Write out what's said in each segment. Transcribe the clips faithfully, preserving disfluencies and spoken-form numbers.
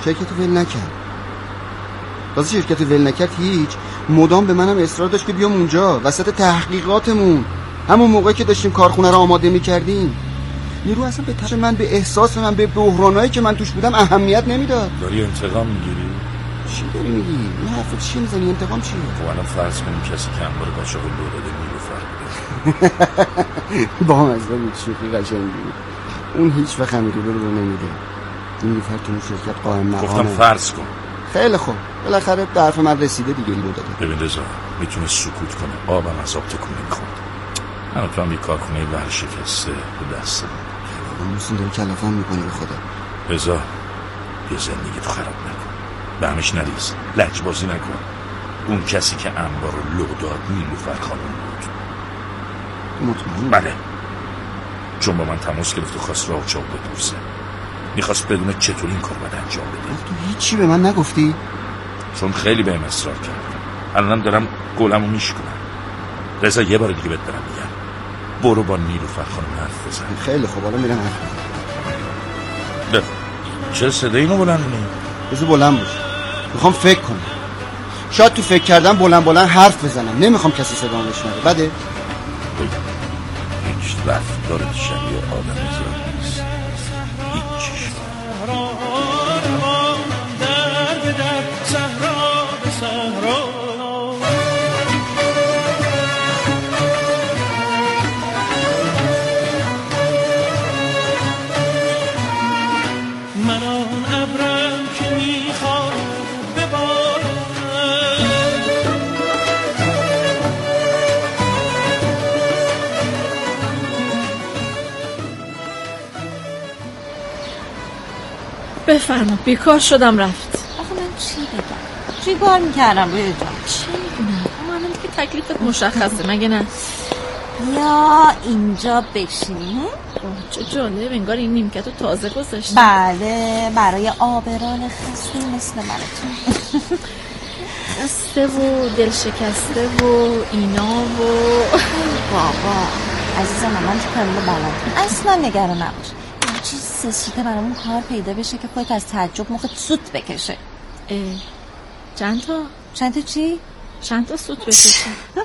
شرکت رو ول نکرد. واسه شرکت رو ول نکرد هیچ، مدام به منم اصرار داشت که بیام اونجا وسط تحقیقاتمون، همون موقعی که داشتیم کارخونه رو آماده می‌کردیم. نیرو اصلا به تاش من، به احساس من، به بحرانایی که من توش بودم اهمیت نمیداد. داری انتقام میگیری؟ چی داری میگی؟ این حرفا چی میزنی؟ انتقام چیه؟ خب الان فرض کنیم کسی که انبار قاچاق لو داده نیلوفر بوده. با هم از اون شوخی قشنگی. اون هیچ وقت امیری رو رو نمیده. نیلوفر تو اون شرکت قائم مقامه. گفتم فرض کن. خیلی خوب، بالاخره به حرف من رسیده دیگه. لو داده. ببین رضا میتونه سکوت کنه، آبم از آب تکون نمیخواد. من تو هم یه کارخونه ورشکسته به دستم. اون موسیم داره کلافم میکنه به خدا. رضا یه زندگی تو خراب نکن، به همش نریز، لجبازی نکن. اون کسی که انبار رو لو داد نیلوفر خانم بود. مطمئن؟ بله، چون با من تماس گرفت و خواست راه چاو بدوزه. میخواست بدونه چطور این کار باید انجام بده. تو هیچی به من نگفتی؟ چون خیلی بهم اصرار کرد. الانم دارم گولمو میشکنم. رضا یه بار دیگه بهت دارم میگم، برو با نیلوفر خانم حرف بزن. خیلی خوب، حالا میرم حرف بزن. چه صدایی اینو بلند کنی؟ بذار بلند باشه، میخوام فکر کنم. شاید تو فکر کردم بلند بلند حرف بزنم، نمیخوام کسی صدام بشنوه. بده هیچ رفتار شبیه آدم زیاد نیست. هیچیش بفرما. بیکار شدم رفت. آخه من چی بگم؟ چی کار میکردم روی جان؟ چی میدونم؟ اما الان که تکلیفت مشخصه مگه نه؟ یا اینجا بشینیم. چه جالب، انگار این نیمکتو تازه گذاشتی. بله، برای آبران خسته مثل منتون. خسته و دل شکسته و اینا و بابا عزیزم، من چه کاری بلدم. اصلا نگران نباش. چیز سه سوته برامون کار پیدا بشه که خودت از تعجب مخت سوت بکشه. اه. چند تا؟ چند تا چی؟ چند تا سوت بکشه؟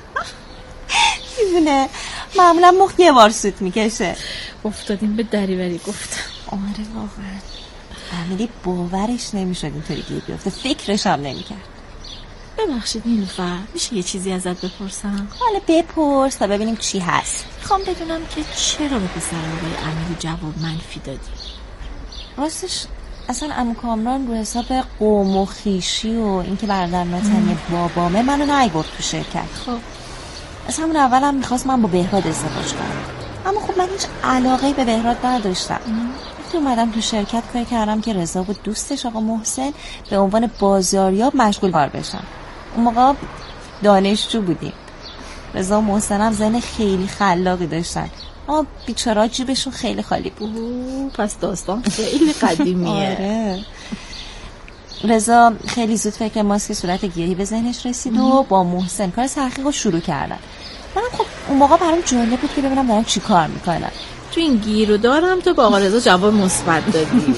میدونه معمولا مخ یه بار سوت میکشه. افتادیم به دریوری گفتم. آره واقعا امیلی باورش نمیشد اینطوری گیر بیفته، فکرش هم نمیکرد. ببخشید نیلوفر، میشه یه چیزی ازت بپرسم؟ حالا بپرس تا ببینیم چی هست. میخوام بدونم که چرا به پسر آقای امیری جواب منفی دادی؟ راستش اصلا عمو کامران رو حساب قوم و خیشی و اینکه برادر نتنی بابامه منو نیورد تو شرکت. خب از همون اولم میخواست من با بهراد ازدواج کنم، اما خب من هیچ علاقه‌ای به بهراد نداشتم. وقتی اومدم تو شرکت کار کردم که رضا و دوستش آقا محسن به عنوان بازاریاب مشغول کار بشن. اون موقع دانشجو بودیم. رضا و محسن هم ذهن خیلی خلاقی داشتن، اما بیچاره‌ها جیبشون خیلی خالی بود. پس داستان خیلی قدیمیه. آره. رضا خیلی زود فکر ماسک صورت گیاهی به ذهنش رسید و با محسن کار تحقیق رو شروع کردن. منم خب اون موقع برام جالب بود که ببینم دارن چی کار میکنن. تو این گیرو دارم تو با آقا رضا جواب مثبت دادی.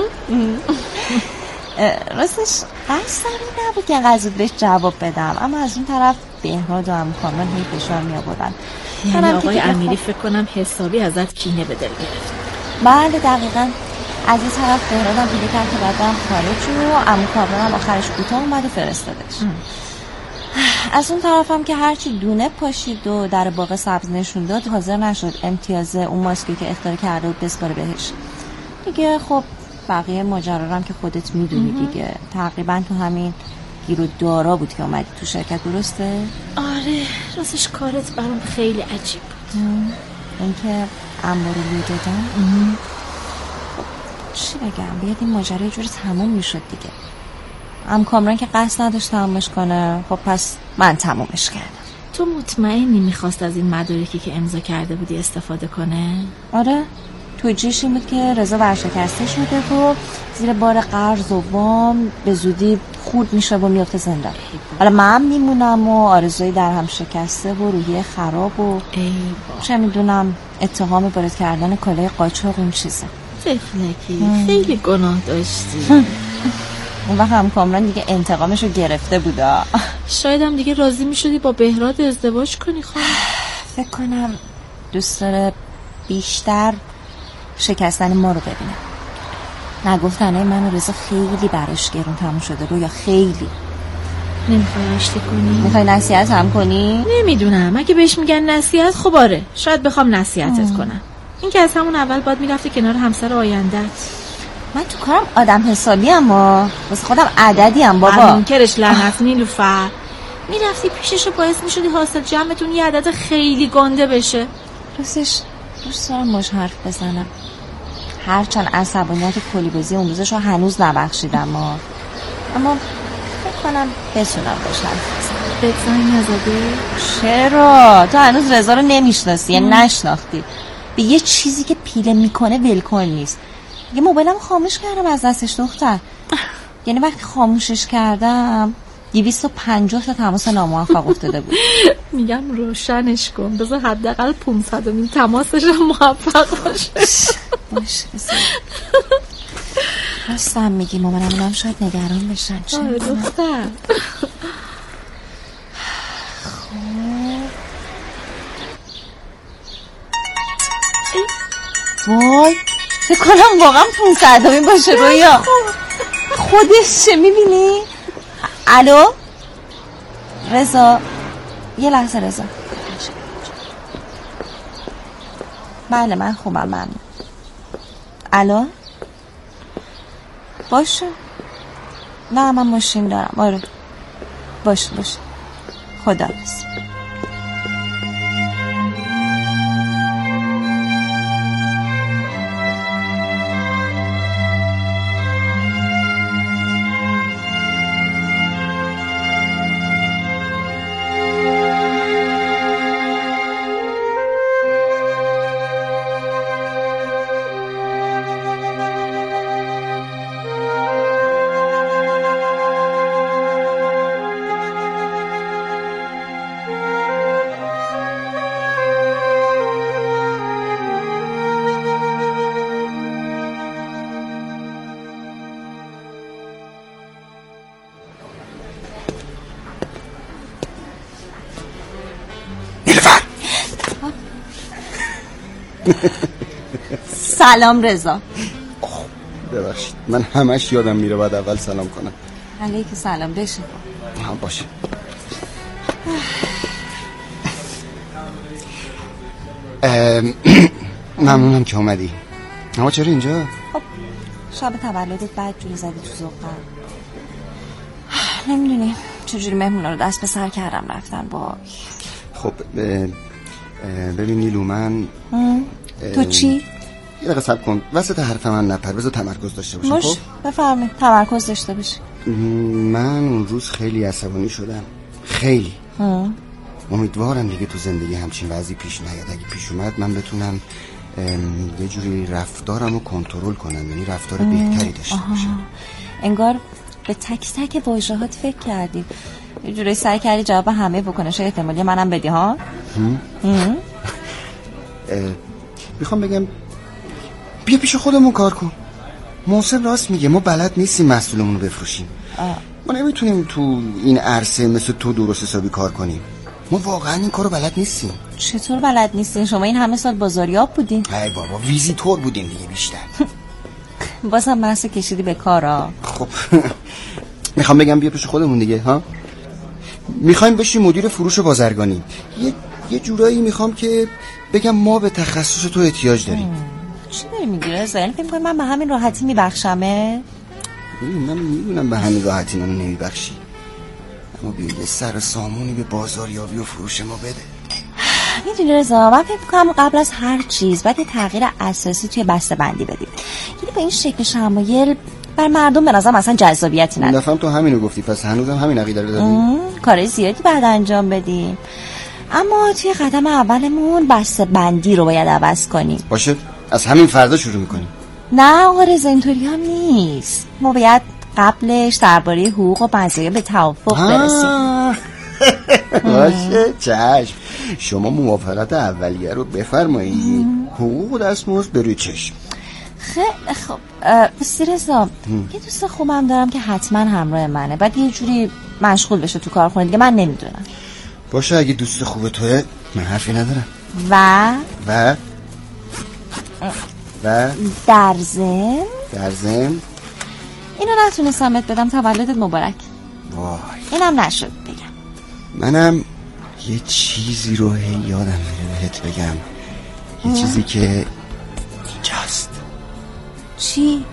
راستش قصدم نبود که انقدر زود بهش جواب بدم، اما از اون طرف بهراد و عمو کامران هی فشار می آوردن. یعنی آقای امیری فکر کنم حسابی ازت کینه به دل گرفت. بله دقیقاً. از این طرف بهرادم پیدا کرد که بعد برم خارج و عمو کامران هم آخرش کوتاه اومد و فرستادش. از اون طرفم که هرچی دونه پاشید و در باغ سبز نشون داد حاضر نشد امتیاز اون ماسکی که اختیار کرده بود بسپاره بهش دیگه. خب بقیه ماجرا رو هم که خودت میدونی دیگه. تقریبا تو همین گیر و دارا بود که اومدی تو شرکت، درسته؟ آره راستش کارت برام خیلی عجیب بود. اینکه انبار رو لو دادم. خب چی بگم، باید این ماجرا یه جوری تموم میشد دیگه. عمو کامران که قصد نداشت تمومش کنه، خب پس من تمومش کردم. تو مطمئنی میخواست از این مدارکی که امضا کرده بودی استفاده کنه؟ آره، توجیهش این بود که رضا ورشکسته شده و زیر بار قرض و وام به زودی خورد میشه و میفته زندان. حالا من میمونم و آرزوی در هم شکسته و روحیه خراب و چه میدونم اتهام وارد کردن کالای قاچاق اون چیزه. طفلکی خیلی گناه داشتی. اون وقت هم کامران دیگه انتقامشو گرفته بودا. شاید هم دیگه راضی میشدی با بهراد ازدواج کنی خانم. فکر کنم دوست داره بیشتر شکستن ما رو ببینه. نگفتنه من و رضا خیلی براش گرون تموم شده رو یا خیلی. نمیخوای آشتی کنی؟ میخوای نصیحت هم کنی؟ نمیدونم، اگه بهش میگن نصیحت خب آره شاید بخوام نصیحتت کنم. این که از همون اول باید میرفتی کنار همسر آیندت. من تو کارم آدم حسابی ام ها، واسه خودم عددی ام بابا. منکرش لعنت نیلوفر. میرفتی پیشش و باعث میشدی حاصل جمعتون یه عدد خیلی گنده بشه. راستش دوست دارم مش حرف بزنم، هرچند عصبانیت کلیبازی اون روزش رو هنوز نبخشیدم ما. اما فکر کنم بتونم باش حرف بزنم. بهت زنگ نزده؟ چرا؟ تو هنوز رضا رو نمیشناسی، یعنی نشناختی. به یه چیزی که پیله میکنه ولکن نیست. یه موبایلم خاموش کردم از دستش دختر. یعنی وقتی خاموشش کردم دویست و پنجاه تا تماس ناموفق افتاده بود. میگم روشنش کن، بذار حداقل پانصد و تماسش موفق باشه. باشه بذار. راستم میگی مامانم اونم شاید نگران بشن. آره دختر. وای فکر کنم واقعا پونصد همین باشه رویا. خودش چه میبینی؟ الو رضا، یه لحظه رضا. بله من خوبم من. الو باشه. نه من ماشین دارم. آره باشه باشه خداحافظ. سلام رضا. ببخشید من همش یادم میره بعد اول سلام کنم. علیک سلام. بشه هم باشه. ممنونم که اومدی. اما چرا اینجا؟ خب شب تولدت بعد جوری زدی تو ذوقم. نمیدونی چجوری مهمونا رو دست به سر کردم رفتن با. خب ببین نیلو من تو چی؟ یه دقیقه صبر کن وسط حرف من نپر، بذار تمرکز داشته باشم. مش بفرمایید تمرکز داشته باشی. من اون روز خیلی عصبانی شدم، خیلی. ها. امیدوارم دیگه تو زندگی همچین وضعی پیش نیاد. اگه پیش اومد من بتونم یه جوری رفتارمو کنترل کنم، یعنی رفتار بهتری داشته باشم. انگار به تک تک واژه‌هات فکر کردی، یه جوری سعی کردی جواب همه بکنش احتمالی منم بدی ها. میخوام بگم بیا پیش خودمون کار کن. محسن راست میگه، ما بلد نیستیم محصولمون رو بفروشیم. آه. ما نمیتونیم تو این عرصه مثل تو درست حسابی کار کنیم. ما واقعا این کارو بلد نیستیم. چطور بلد نیستین؟ شما این همه سال بازاریاب بودین. ای بابا ویزیتور بودیم دیگه بیشتر. بازم محصول کشیدی به کارا. خب میخوام بگم بیا پیش خودمون دیگه ها. میخوایم بشی مدیر فروش و بازرگانی. یه یه جورایی میخوام که بگم ما به تخصص تو احتیاج داریم. چی داری میگی رضا؟ یعنی فکر می‌کنی من به همین راحتی میبخشمه؟ من میدونم به همین راحتی منو نمیبخشی، اما بیا یه سر سامونی به بازاریابی و فروش ما بده. میدونی رضا من فکر می‌کنم قبل از هر چیز باید یه تغییر اساسی توی بسته بندی بدیم. یعنی با این شکل شمایل بر مردم به نظرم اصلا جذابیتی نداره. نفهم تو همینو گفتی، پس هنوزم همین عقیده رو داری؟ کار زیادی بعد انجام بدیم، اما توی قدم اولمون بسته بندی رو باید عوض کنیم. باشه از همین فردا شروع میکنیم. نه آقا رضا اینطوری هم نیست. ما باید قبلش درباره حقوق و مزایا به توافق برسیم. باشه چشم، شما موافقت اولیه رو بفرمایید. حقوق و دستمزد بروی چشم. خیلی خب بسی رضا، یه دوست خوبم دارم که حتما همراه منه، بعد یه جوری مشغول بشه تو کارخونه دیگه، من نمیدونم. باشه اگه دوست خوبه توه من حرفی ندارم. و و و در ضمن در ضمن اینو نتونستم بهت بدم، تولدت مبارک. وای اینم نشد بگم. منم یه چیزی رو هی یادم میره بهت بگم، یه چیزی که اینجاست. چی؟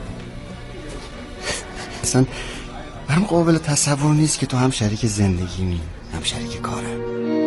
اصلا برام قابل تصور نیست که تو هم شریک زندگیمی هم شریک کارم.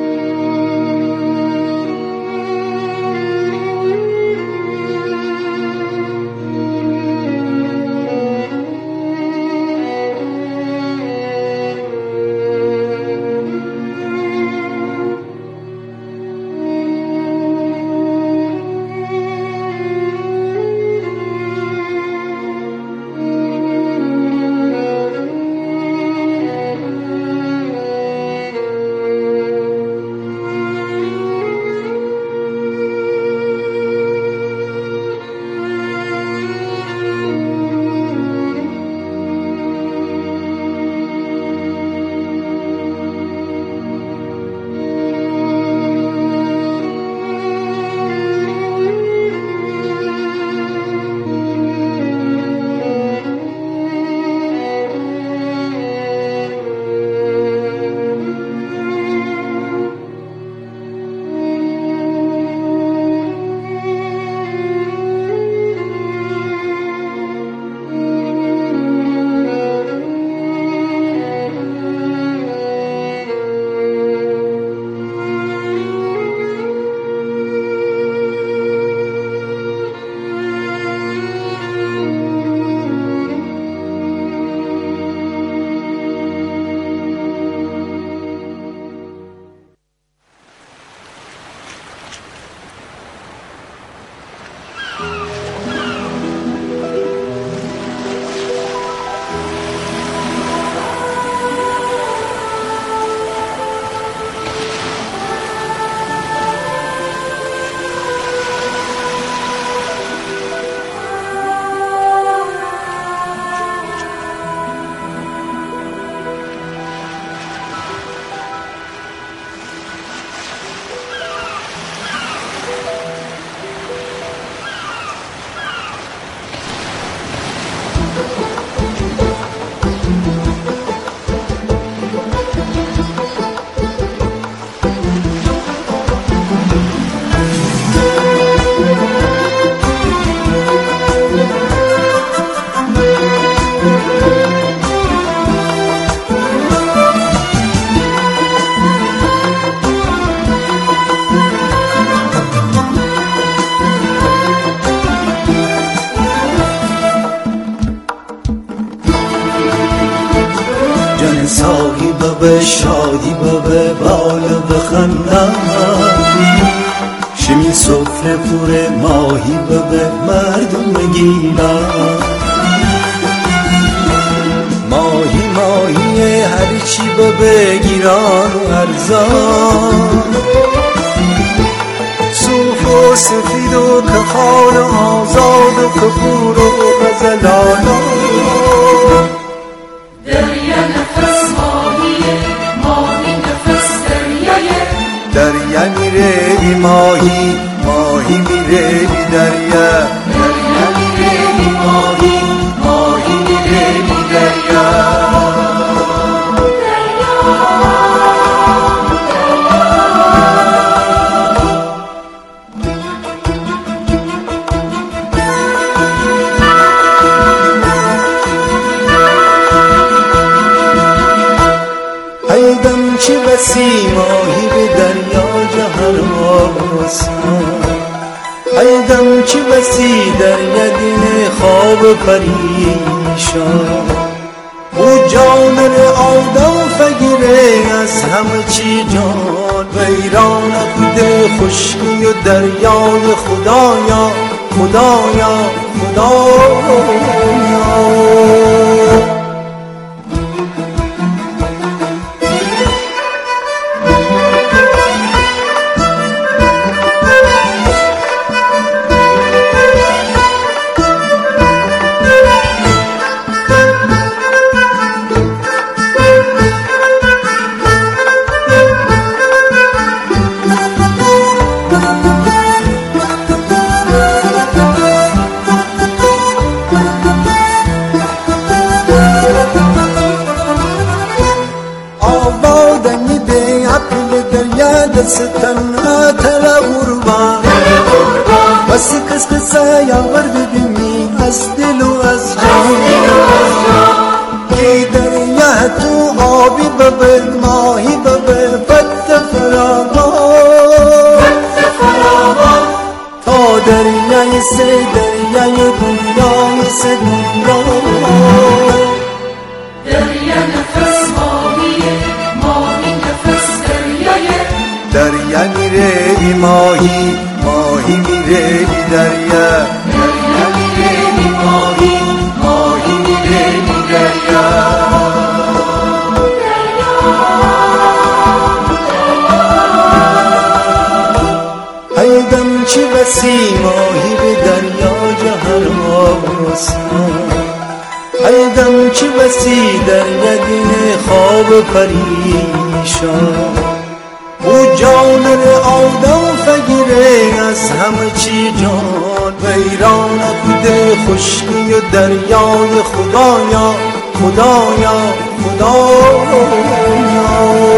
به شادی به بالا بخندم، شمی سفره پور ماهی به مردم بگیرم. ماهی ماهی هر چی بگیران و ارزان، صوف و سفید و کخان آزاد و کفور و غزلانا. دریا نفس ماهیه، ماهی نفس دریایه. دریا میره بی ماهی، ماهی میره بی دریا. دریا میره بی ماهی، ماهی میره بی دریا. ایدم چه بسی ماهی به دریا جهر آسان، ایدم چه بسی دریا دین خواب پریشان. او جان آدم فگیره از همه چی جان، ویران بوده خشکی و دریای خدایا خدایا خدایا. دست تنها تل قربان بس کس کسا یا ورد بمی از دل و از جان ای دریا تو آبی ببر ماهی ببر فت فراوان تا دریای سه دریای دنیای سه دنیا دریا نفس ماهیه ماهی نفس دریایه دریا میره بی ماهی ماهی میره بی دریا دریا میره بی ماهی ماهی میره بی دریا ایدم چی بسی ماهی به دریا جهر آسمان ایدم چی بسی دریا دین خواب پریشان او جان آدم فگیره از همه چی جان ویران بوده خشکی و دریای خدایا خدایا خدایا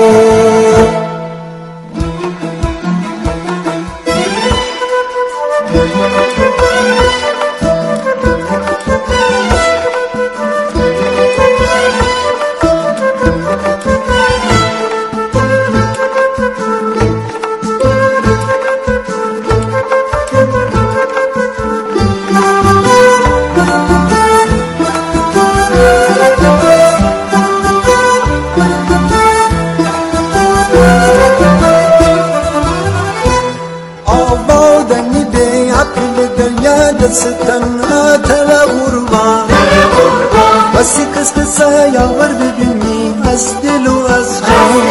ستنها تلا قربان بس کس کسا یا ورد بینی از دل و از جان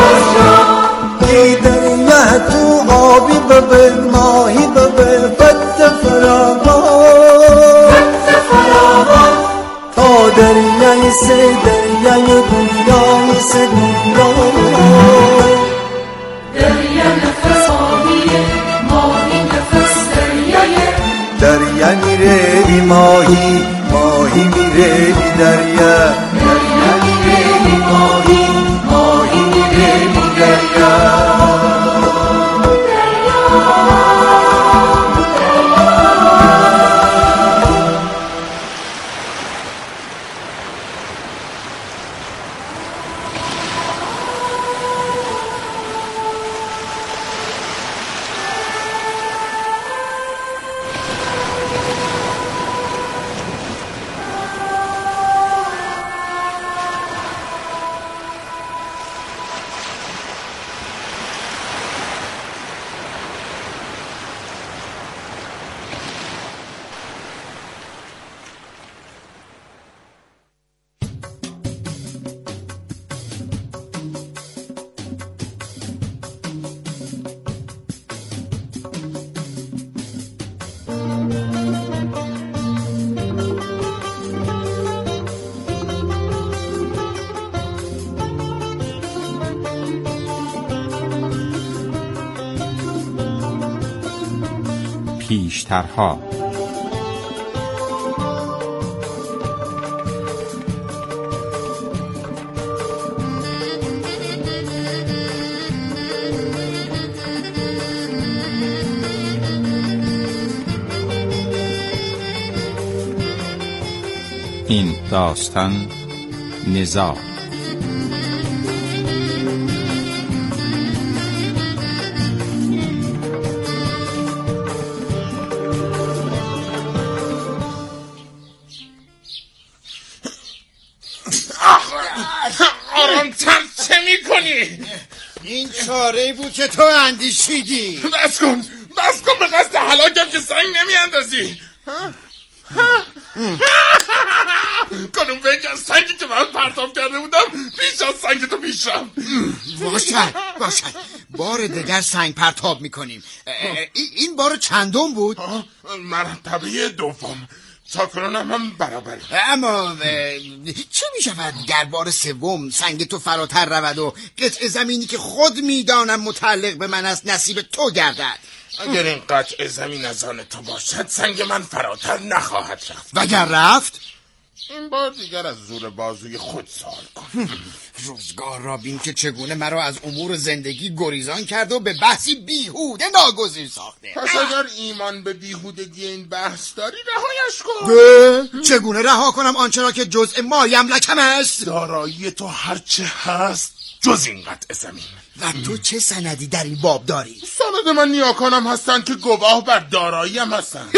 ای دریا تو آبی ببر ماهی ببر فت فراوان تا دریای سه دریای دنیای سه دنیا دریا نفس ماهیه ماهی نفس دریایه دریا میره بی ماهی ماهی میره بی دریا دریا میره بی ماهی ماهی میره بی دریا پیشترها این داستان نزاع آرامتر چه میکنی؟ این چاره بود که تو اندیشیدی. بس کن بس کن به قصد هلاکم که سنگ نمیاندازی. کنون فکر از سنگی که من پرتاب کرده بودم پیش از سنگ تو پیشم. باشد باشد بار دیگر سنگ پرتاب میکنیم. این بار چندم بود؟ مرتبه دوم. تا کنونم هم برابر. اما چه می شود در بار سوم سنگ تو فراتر رود و قطع زمینی که خود میدانم متعلق به من است نصیب تو گردد؟ اگر این قطع زمین از آن تو باشد سنگ من فراتر نخواهد رفت. وگر رفت؟ این بار دیگر از زور بازوی خود سوال کن. روزگار را بین که چگونه مرا از امور زندگی گریزان کرد و به بحثی بیهوده ناگزیر ساخته. پس اگر ایمان به بیهودگی این بحث داری رهایش کن. به چگونه رها کنم آنچه را که جزء ما یملکم است؟ دارایی تو هرچه هست جز این قطع زمین. و تو چه سندی در این باب داری؟ سند من نیاکانم هستن که گواه بر داراییم هستن.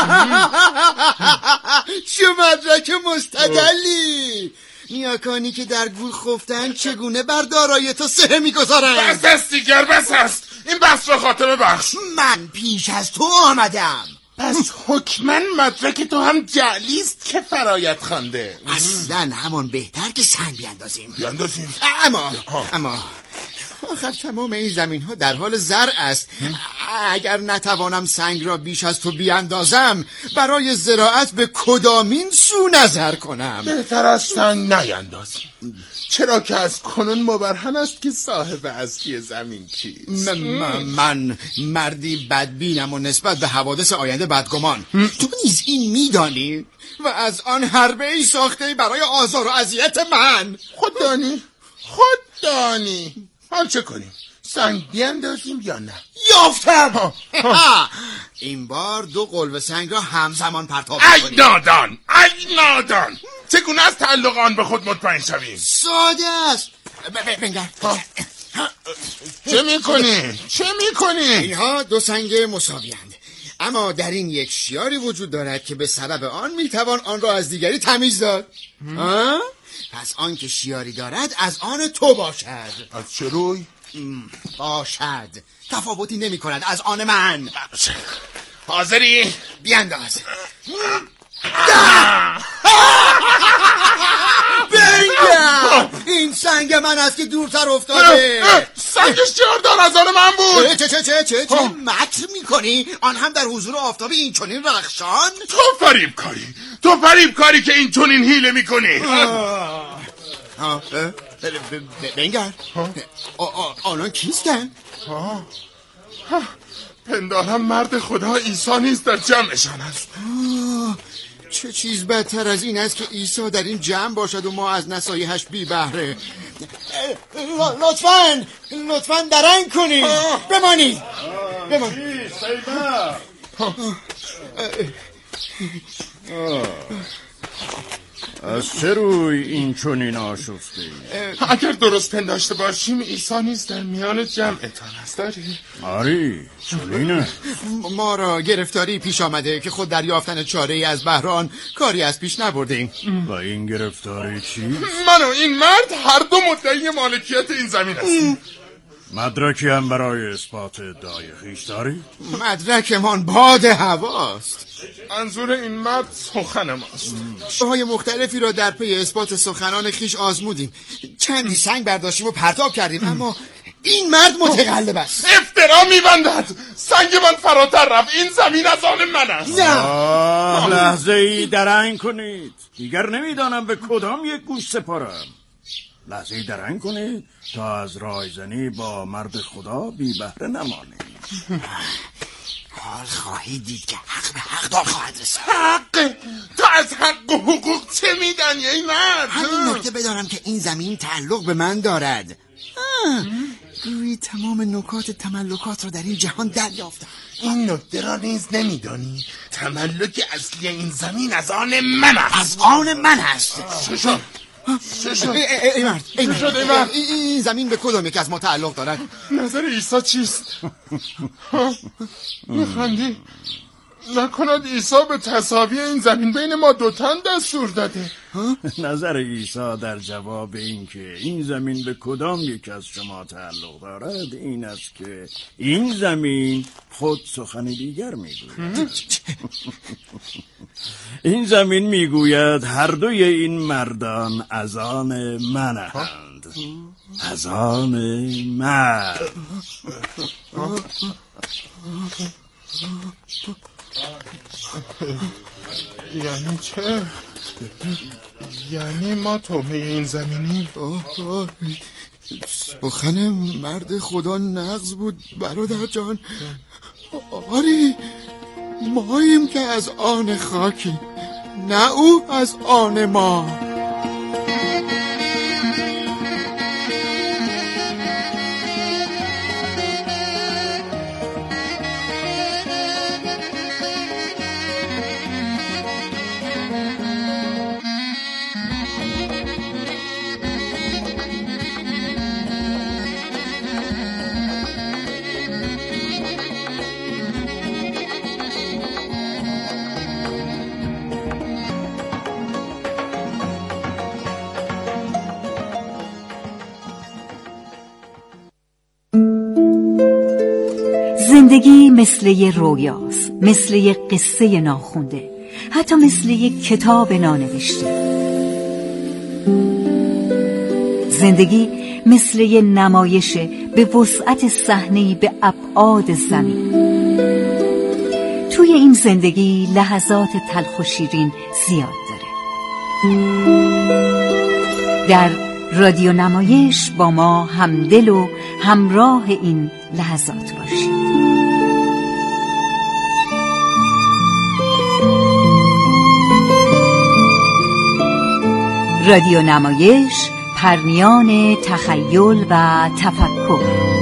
چه مدرک مستدلی. نیاکانی که در گول خفتن چگونه بر دارایی تو سهه میگذارن؟ بس است دیگر، بس است. این بحث را خاتمه بخش. من پیش از تو آمدم. پس حکمن مدرک تو هم جعلیست که فرایت خوانده. اصلا همان بهتر که سنگ بیاندازیم. بیاندازیم اما اما آخر تمام این زمین ها در حال زرع است. اگر نتوانم سنگ را بیش از تو بیاندازم برای زراعت به کدامین سو نظر کنم؟ بهتر از سنگ نیاندازیم، چرا که از کنون مبرهن است که صاحب اصلی زمین کیست. من, من مردی بدبینم و نسبت به حوادث آینده بدگمان. تو نیز این میدانی و از آن حربه ای ساخته برای آزار و اذیت من. خود دانی خود دانی حال چه کنیم؟ سنگ بیاندازیم یا نه؟ یافتم. این بار دو قلوه سنگ را همزمان پرتاب کنیم. ای نادان، ای نادان، چگونه از تعلق آن به خود مطمئن شویم؟ ساده است. بنگر چه میکنی؟ چه میکنی؟ اینها دو سنگ مساویند، اما در این یک شیاری وجود دارد که به سبب آن میتوان آن را از دیگری تمیز داد. پس آن که شیاری دارد از آن تو باشد. از چه روی؟ باشد، تفاوتی نمی کند از آن من. حاضری؟ بیانداز. بنگر این سنگ من است که دورتر افتاده. سنگش جاردار از آن من بود. چه چه چه چه چه مکر میکنی؟ آن هم در حضور آفتاب این چنین رخشان؟ تو فریب کاری تو فریب کاری که این چنین حیله میکنی. بنگر آنان کیستن؟ پندارم مرد خدا عیسی نیست در جمعشان است. چه چیز بدتر از این است که عیسی در این جمع باشد و ما از نصایحش بی بهره. لطفاً لطفاً درنگ کنی. بمانی بمانی. از چه روی این چنین آشفته ای؟ اگر درست پنداشته باشیم عیسی نیست در میان جمعتان است. داری؟ آری چنینه. ما را گرفتاری پیش آمده که خود در یافتن چاره ای از بحران کاری از پیش نبردیم. و این گرفتاری چیست؟ من و این مرد هر دو مدعی مالکیت این زمین هستیم. مدرکی هم برای اثبات ادعای خویش داری؟ مدرکمان باد هواست. منظور این مرد سخن ماست. راه‌های مختلفی را در پی اثبات سخنان خویش آزمودیم. چندی سنگ برداشتیم و پرتاب کردیم، اما این مرد متقلب است. افترا میبندد. سنگ من فراتر رفت. این زمین از آن من است. آه لحظه ای درنگ کنید. دیگر نمیدانم به کدام یک گوش سپارم. لحظه ای درنگ کنید تا از رایزنی با مرد خدا بی بهره نمانید. حال خواهید دید که حق به حق دار خواهد رسید. حق؟ تو از حق و حقوق چه میدانی ای مرد؟ همین نکته بدانم که این زمین تعلق به من دارد. گویی تمام نکات تملکات را در این جهان دریافتم. این نکته را نیز نمیدانی؟ تملک اصلی این زمین از آن من است. از آن من است. چه شد؟ چه شد؟ ای مرد ای مرد این زمین به کدام یک از ما تعلق دارد؟ نظر عیسی چیست؟ میخندی؟ نکند عیسی به تساوی این زمین بین ما دوتن دستور داده؟ نظر عیسی در جواب این که این زمین به کدام یک از شما تعلق دارد این است که این زمین خود سخن دیگر میگوید. این زمین میگوید هر دوی این مردان از آن منند. از آن من. یعنی چه؟ یعنی ما تومه این زمینی؟ سخن مرد خدا نغز بود برادر جان. آری ماییم که از آن خاکیم. نه او از آن ما. زندگی مثل یه رویاست، مثل یه قصه ناخونده، حتی مثل یه کتاب نانوشته. زندگی مثل یه نمایشه به وسعت صحنه‌ای به ابعاد زمین. توی این زندگی لحظات تلخ و شیرین زیاد داره. در رادیو نمایش با ما همدل و همراه این لحظات باشید. رادیو نمایش، پرمیان تخیل و تفکر.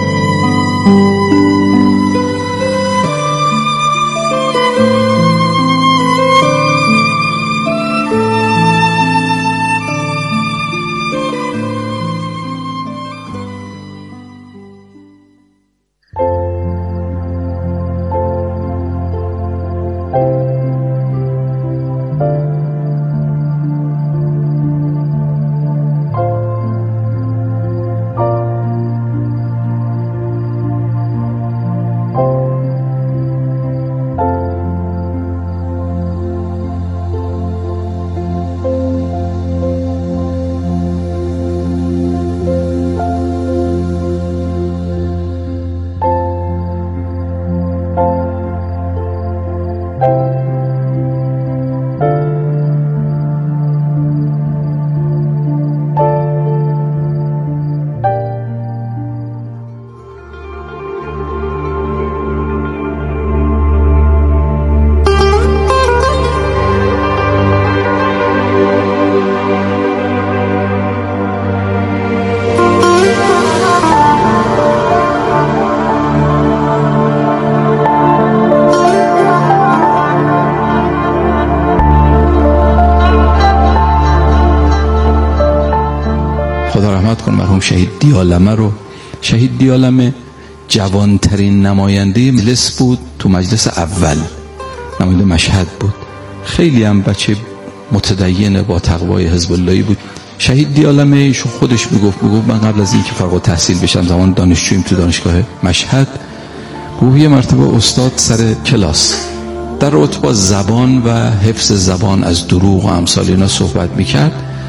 شهید دیالمه رو شهید دیالمه جوانترین نماینده مجلس بود. تو مجلس اول نماینده مشهد بود. خیلی هم بچه متدین با تقوای حزب اللهی بود. شهید دیالمه ایشون خودش میگفت میگفت من قبل از اینکه فارغ التحصیل بشم زمان دانشجویم تو دانشگاه مشهد، گفت یه مرتبه استاد سر کلاس در رابطه با زبان و حفظ زبان از دروغ و امثال اینا صحبت میکرد.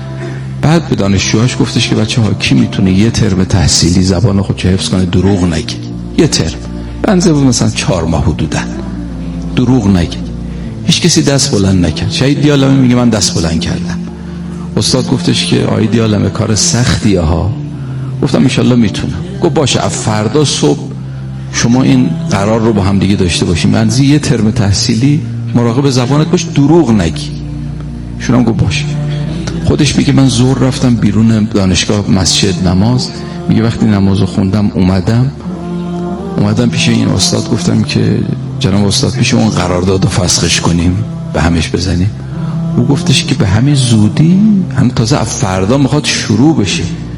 بعد به دانشجوهاش گفتش که بچه ها کی میتونه یه ترم تحصیلی زبان خودش حفظ کنه دروغ نگه؟ یه ترم بنزه بود مثلا چهار ماه حدودا، دروغ نگه. هیچ کسی دست بلند نکرد. شهید دیالمه میگه من دست بلند کردم. استاد گفتش که آقای دیالمه کار سختیه ها. گفتم انشالله میتونم. گفت باشه، از فردا صبح شما این قرار رو با هم دیگه داشته باشیم، بنزه یه ترم تحصیلی مراقب زبانت باش، دروغ نگی. شونم گفت باشه. خودش میگه من زور رفتم بیرون دانشگاه مسجد نماز، میگه وقتی نمازو خوندم اومدم اومدم پیش این استاد گفتم که جناب استاد پیش اون قراردادو فسخش کنیم به همش بزنیم. او گفتش که به همین زودی، هم تازه از فردا میخواد شروع بشه.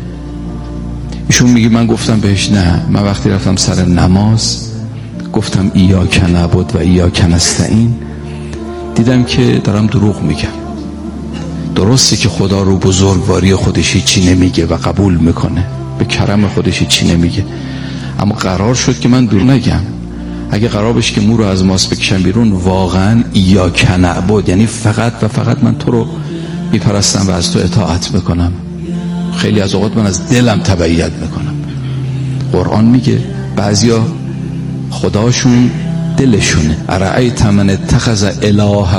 ایشون میگه من گفتم بهش نه، من وقتی رفتم سر نماز گفتم ایاک نعبد و ایاک نستعین، دیدم که دارم دروغ میگم. درسته که خدا رو بزرگواری خودش هیچی نمیگه و قبول میکنه، به کرم خودش هیچی نمیگه، اما قرار شد که من دروغ نگم. اگه قرار بشه که مو رو از ماست بکشم بیرون، واقعا ایاک نعبد یعنی فقط و فقط من تو رو میپرستم و از تو اطاعت میکنم. خیلی از اوقات من از دلم تبعیت میکنم. قرآن میگه بعضیا خداشون دلشونه. ارأیت من اتخذ اله